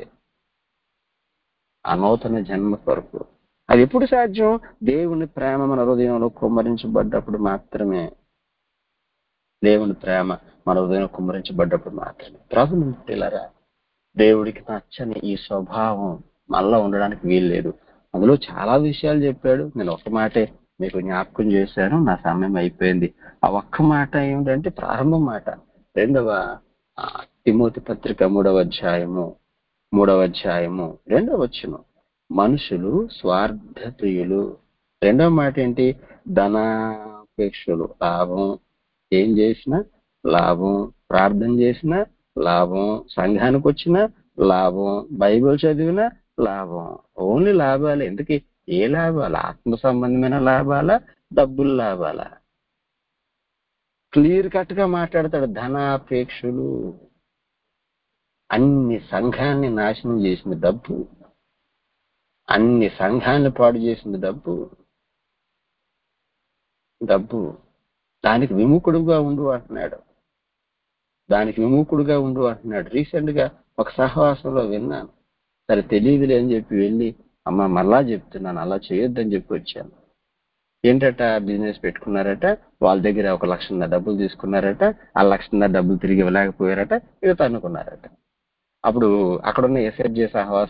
S1: ఆ నూతన జన్మ కొరకు. అది ఎప్పుడు సాధ్యం? దేవుని ప్రేమ మన హృదయంలో కుమ్మరించబడ్డప్పుడు మాత్రమే. దేవుని ప్రేమ మన హృదయం కుమ్మరించబడ్డప్పుడు మాత్రమే. ప్రభుని పిల్లరా, దేవుడికి నచ్చని ఈ స్వభావం మనలో ఉండడానికి వీల్లేదు. అందులో చాలా విషయాలు చెప్పాడు. నేను ఒక్క మాటే మీకు జ్ఞాపకం చేశాను. నా సమయం అయిపోయింది. ఆ ఒక్క మాట ఏమిటంటే ప్రారంభం మాట. రెండవ ఆ, తిమోతి పత్రిక మూడవ అధ్యాయము మూడవ అధ్యాయము రెండవ వచనం, మనుషులు స్వార్థప్రియులు. రెండవ మాట ఏంటి? ధనాపేక్షలు. లాభం. ఏం చేసినా లాభం, ప్రార్థన చేసినా లాభం, సంఘానికి వచ్చినా లాభం, బైబిల్ చదివినా లాభం. ఓన్లీ లాభాలు. ఎందుకు? ఏ లాభాలు? ఆత్మ సంబంధమైన లాభాలా, డబ్బులు లాభాలా? క్లియర్ కట్ గా మాట్లాడతాడు. ధనాపేక్షలు. అన్ని సంఘాన్ని నాశనం చేసిన డబ్బు, అన్ని సంఘాన్ని పాడు చేసిన డబ్బు. డబ్బు దానికి విముఖుడుగా ఉండు అంటున్నాడు. దానికి విముఖుడుగా ఉండు అంటున్నాడు. రీసెంట్ గా ఒక సహవాసంలో విన్నాను. సరే తెలియదులే అని చెప్పి వెళ్ళి, అమ్మ మళ్ళా చెప్తున్నాను, అలా చేయొద్దని చెప్పి వచ్చాను. ఏంటట? బిజినెస్ పెట్టుకున్నారట, వాళ్ళ దగ్గర ఒక లక్షన్నర డబ్బులు తీసుకున్నారట, ఆ లక్షన్నర డబ్బులు తిరిగి ఇవ్వలేకపోయారట, ఇక తన్నుకున్నారట. అప్పుడు అక్కడున్న ఎస్ఎఫ్జే సహవాసం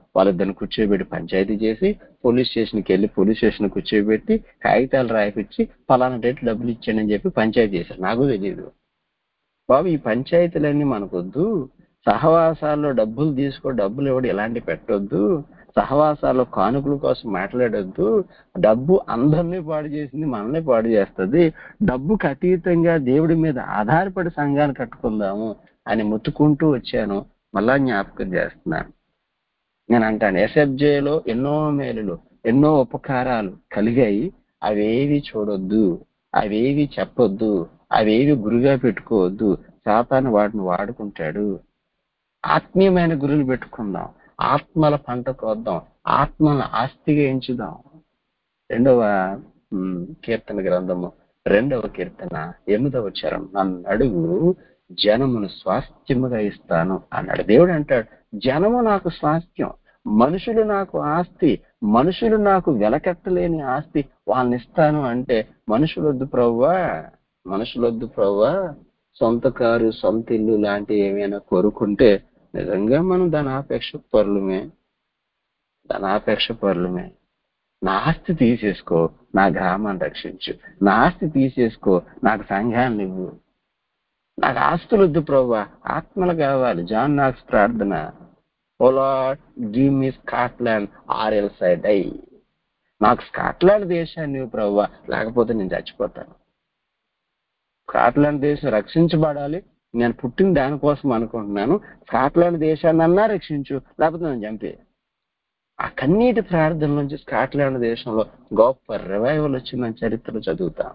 S1: వాళ్ళిద్దరిని కూర్చోబెట్టి పంచాయతీ చేసి పోలీస్ స్టేషన్కి వెళ్ళి పోలీస్ స్టేషన్ కూర్చోబెట్టి కాగితాలు రాయిపించి ఫలానా డేట్ డబ్బులు ఇచ్చానని చెప్పి పంచాయతీ చేశారు. నాకు తెలియదు బాబు, ఈ పంచాయతీలన్నీ మనకొద్దు. సహవాసాల్లో డబ్బులు తీసుకో, డబ్బులు ఇవ్వడం ఇలాంటి పెట్టొద్దు. సహవాసాల్లో కానుకల కోసం మాట్లాడొద్దు. డబ్బు అందరినీ పాడు చేసింది, మనల్ని పాడు చేస్తుంది. డబ్బుకు అతీతంగా దేవుడి మీద ఆధారపడి సంఘాన్ని కట్టుకుందాము అని ముత్తుకుంటూ వచ్చాను. మళ్ళా జ్ఞాపకం చేస్తున్నాను. నేను అంటాను, ఎస్ఎఫ్జేలో ఎన్నో మేలులు, ఎన్నో ఉపకారాలు కలిగాయి. అవేవి చూడొద్దు, అవేవి చెప్పొద్దు, అవేవి గురుగా పెట్టుకోవద్దు. సాతాను వాటిని వాడుకుంటాడు. ఆత్మీయమైన గురువులు పెట్టుకుందాం, ఆత్మల పంట కోద్దాం, ఆత్మల ఆస్తిగా ఎంచుదాం. రెండవ ఉమ్, కీర్తన గ్రంథము రెండవ కీర్తన ఎనిమిదవ చరణం, నన్ను అడుగు జనమును స్వాస్థ్యముగా ఇస్తాను అన్నాడు. దేవుడు అంటాడు, జనము నాకు స్వాస్థ్యం, మనుషులు నాకు ఆస్తి, మనుషులు నాకు వెలకట్టలేని ఆస్తి, వాళ్ళని ఇస్తాను అంటే మనుషులొద్దు ప్రవ్వా, మనుషులొద్దు ప్రవ్వా. సొంత కారు, సొంత ఇల్లు లాంటి ఏమైనా కోరుకుంటే నిజంగా మనం ధనాపేక్ష పరులమే, ధనాపేక్ష పరులమే. నా ఆస్తి తీసేసుకో, నా గ్రామాన్ని రక్షించు. నా ఆస్తి తీసేసుకో, నాకు సంఘాన్ని ఇవ్వు. నాకు ఆస్తులు వద్దు ప్రవ్వా, ఆత్మలు కావాలి. జాన్ నాక్స్ ప్రార్థన, O Lord give me Scotland or else I die. నాకు స్కాట్లాండ్ దేశాన్ని ఇవ్వు ప్రవ్వా, లేకపోతే నేను చచ్చిపోతాను. స్కాట్లాండ్ దేశం రక్షించబడాలి, నేను పుట్టిన దానికోసం అనుకుంటున్నాను. స్కాట్లాండ్ దేశాన్ని అన్నా రక్షించు, లేకపోతే నేను చంపే. ఆ కన్నీటి ప్రార్థన నుంచి స్కాట్లాండ్ దేశంలో గొప్ప రివైవల్ వచ్చిందని చరిత్రలో చదువుతాం.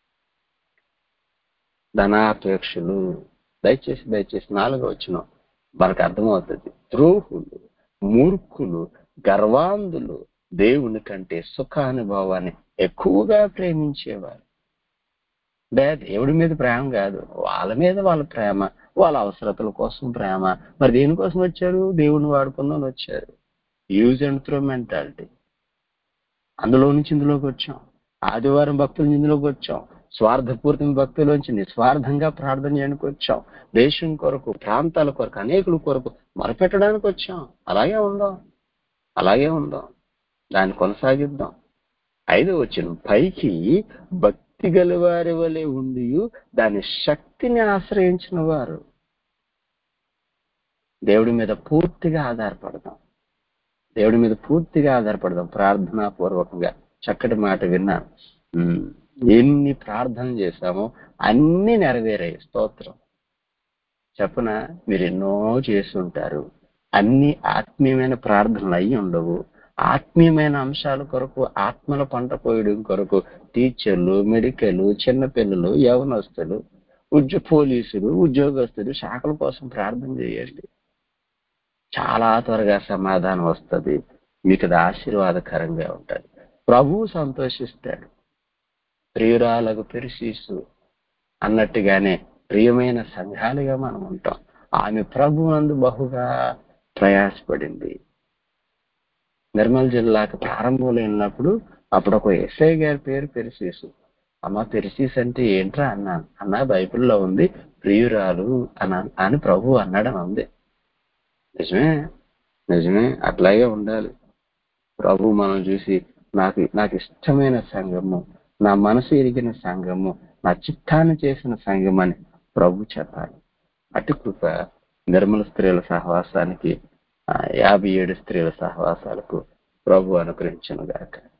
S1: ధనాపేక్షలు, దయచేసి దయచేసి నాలుగో వచ్చిన మనకు అర్థమవుతుంది. ద్రోహులు, మూర్ఖులు, గర్వాంధులు దేవుని కంటే సుఖానుభవాన్ని ఎక్కువగా ప్రేమించేవారు. డే దేవుడి మీద ప్రేమ కాదు, వాళ్ళ మీద వాళ్ళ ప్రేమ, వాళ్ళ అవసరతల కోసం ప్రేమ. మరి దేనికోసం వచ్చారు? దేవుడిని వాడుకుందాం వచ్చారు. Use and throw mentality. అందులో నుంచి ఇందులోకి వచ్చాం. ఆదివారం భక్తుల నుంచి ఇందులోకి వచ్చాం. స్వార్థపూరితం భక్తులోంచి నిస్వార్థంగా ప్రార్థన చేయడానికి వచ్చాం. దేశం కొరకు, ప్రాంతాల కొరకు, అనేకుల కొరకు మొరపెట్టడానికి వచ్చాం. అలాగే ఉందాం, అలాగే ఉందాం, దాన్ని కొనసాగిద్దాం. ఐదో వచ్చిన, పైకి భక్తి గల వారి వలె ఉండి దాని శక్తిని ఆశ్రయించిన వారు. దేవుడి మీద పూర్తిగా ఆధారపడదాం, దేవుడి మీద పూర్తిగా ఆధారపడదాం. ప్రార్థనా పూర్వకంగా చక్కటి మాట విన్నాను. ఎన్ని ప్రార్థన చేశామో అన్ని నెరవేరాయి. స్తోత్రం. చెప్పన, మీరు ఎన్నో చేసి ఉంటారు. అన్ని ఆత్మీయమైన ప్రార్థనలు అయి ఉండవు. ఆత్మీయమైన అంశాల కొరకు, ఆత్మల పంట పోయడం కొరకు టీచర్లు, మెడికల్, చిన్నపిల్లలు, యవనస్తులు, ఉద్యో పోలీసులు, ఉద్యోగస్తులు, శాఖల కోసం ప్రార్థన చేయండి. చాలా త్వరగా సమాధానం వస్తుంది. మీకు అది ఆశీర్వాదకరంగా ఉంటుంది. ప్రభువు సంతోషిస్తాడు. ప్రియురాలకు పెర్సీసు అన్నట్టుగానే ప్రియమైన సంఘాలుగా మనం ఉంటాం. ఆమె ప్రభువునందు బహుగా ప్రయాసపడింది. నిర్మల్ జిల్లాకు ప్రారంభంలో వెళ్ళినప్పుడు అప్పుడు ఒక ఎస్ఐ గారి పేరు పెర్సీసు. అమ్మ, పెర్సీస్ అంటే ఏంట్రా అన్నాను. అన్న, బైబిల్లో ఉంది ప్రియురాలు అన్నా అని ప్రభు అన్నాడని ఉంది. నిజమే, నిజమే, అట్లాగే ఉండాలి. ప్రభు మనం చూసి నాకు నాకు ఇష్టమైన సంఘము, నా మనసు ఎరిగిన సంఘము, నా చిత్తాన్ని చేసిన సంఘం అని ప్రభు చెప్పాలి. అటు కృప నిర్మల స్త్రీల సహవాసానికి, యాభై ఏడు స్త్రీల సహవాసాలకు ప్రభు అనుగ్రహించును గాక.